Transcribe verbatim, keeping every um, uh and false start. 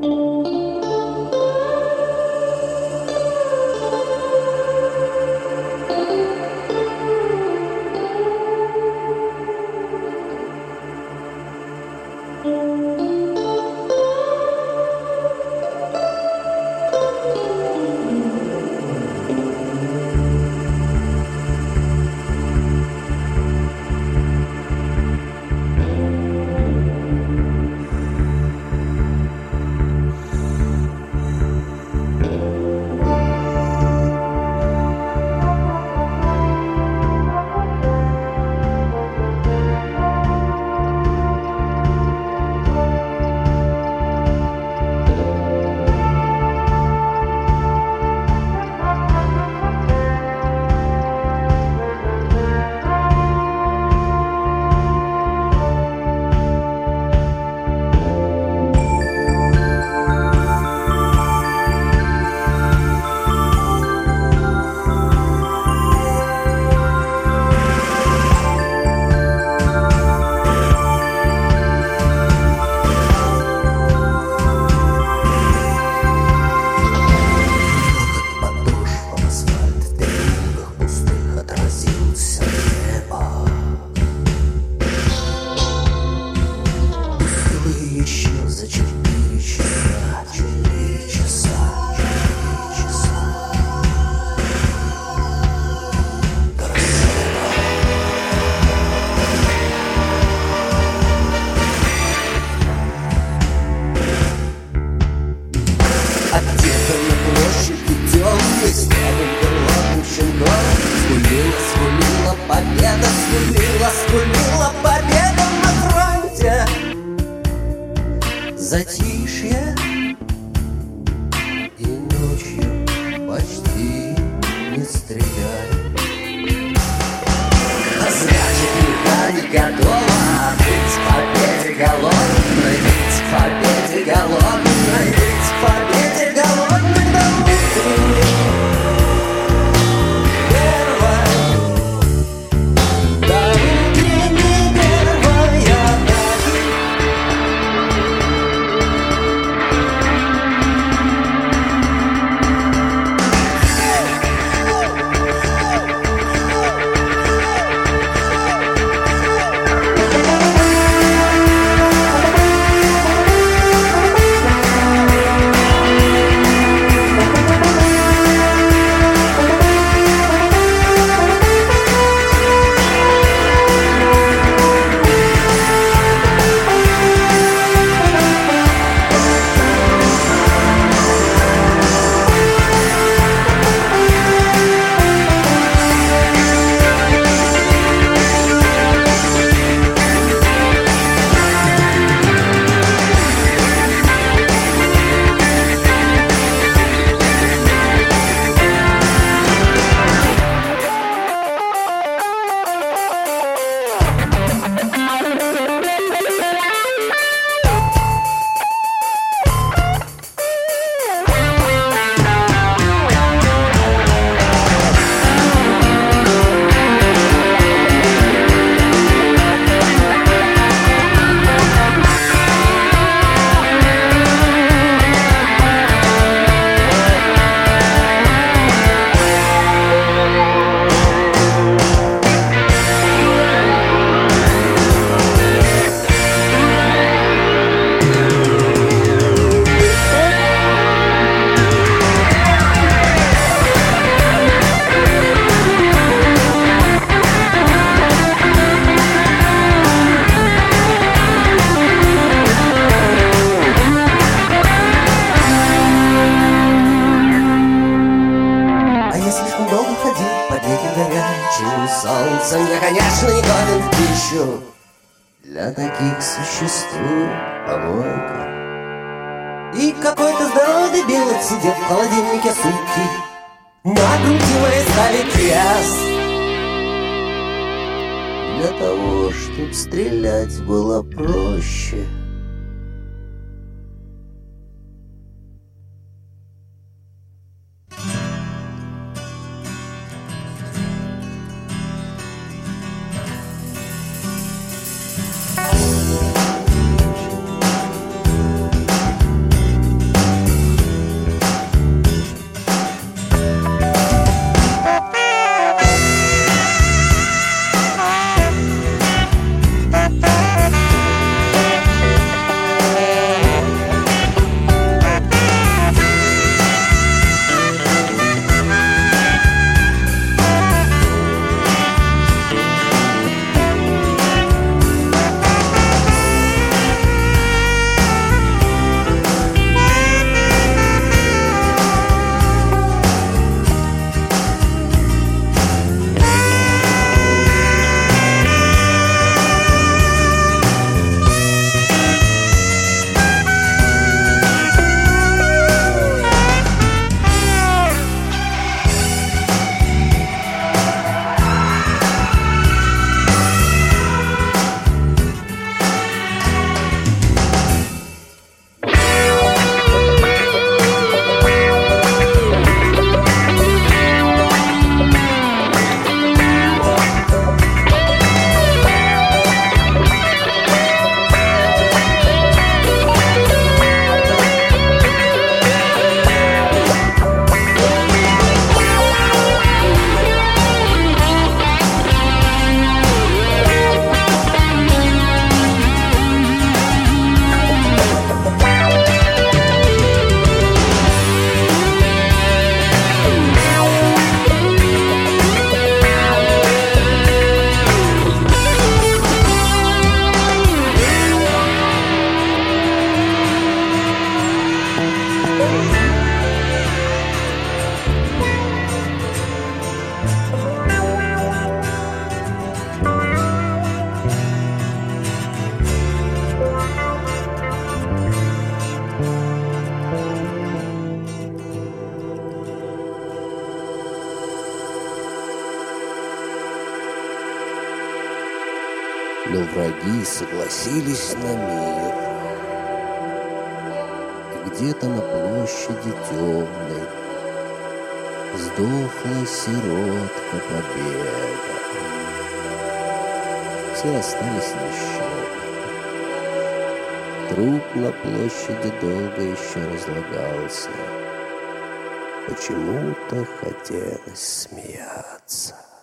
Затишье и ночью почти не стреляет. А значит, игра не готова быть к победе голодной, быть к победе голодной, быть к победе голодной до утренней первой, до утренней первой атаки. Солнцем я, конечно, не годен в пищу. Для таких существует помойка. И какой-то здоровый дебил сидел в холодильнике сутки, на груди моей ставит крест. Для того, чтоб стрелять было проще. но враги согласились на мир. И где-то на площади темной сдохла сиротка победа. Все остались ни в счет. Труп на площади долго еще разлагался. Почему-то хотелось смеяться.